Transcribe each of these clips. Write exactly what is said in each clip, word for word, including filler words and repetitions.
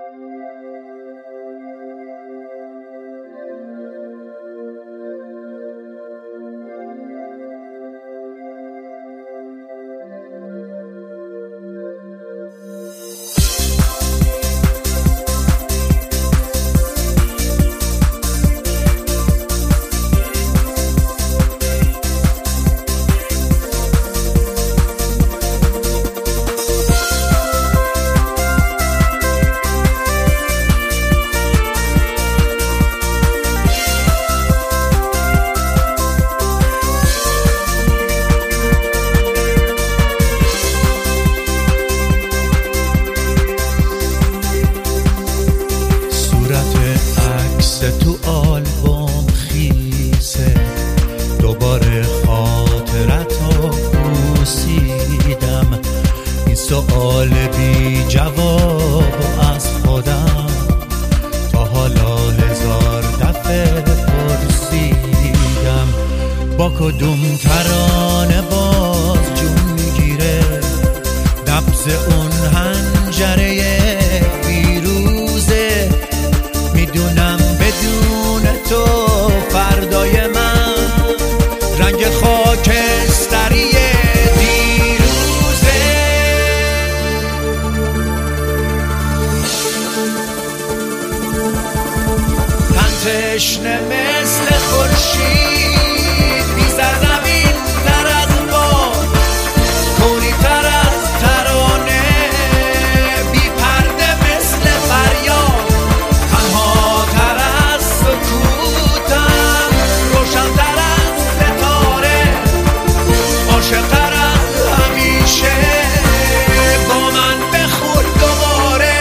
تو آلبوم خیسه دوباره خاطرتو پرسیدم، این سؤال بی جواب از خودم تا حالا هزار دفعه پرسیدم. با کدوم ترانه باز جون میگیره نبض اون حنجره فیروزه، میدونم بدون تو فردای من رنگ خاکستری دیروزه. تن تشنه مثل خورشید بی‌سر زمین تر از باد، کونی تر از ترانه، بی پرده مثل فریاد، تنها تر از سکوتم، روشن تر از ستاره، عاشق تر از همیشه، با من بخور دوباره.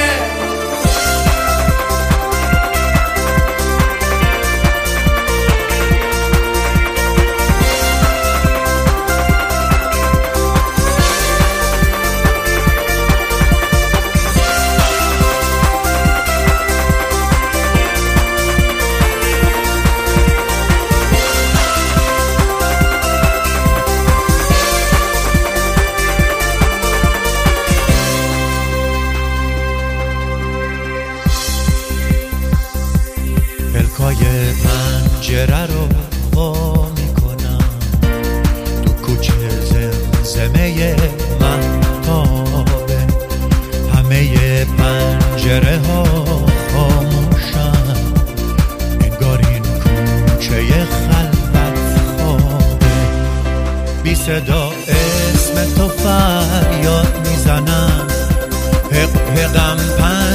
پلکای پنجره رو وا میکنم، تو کوچه زمزمه مهتابه، همه پنجره ها خاموشن، انگار این کوچه خلوت خوابه. بی صدا اسم تو فریاد میزنم، حق حقم پنجره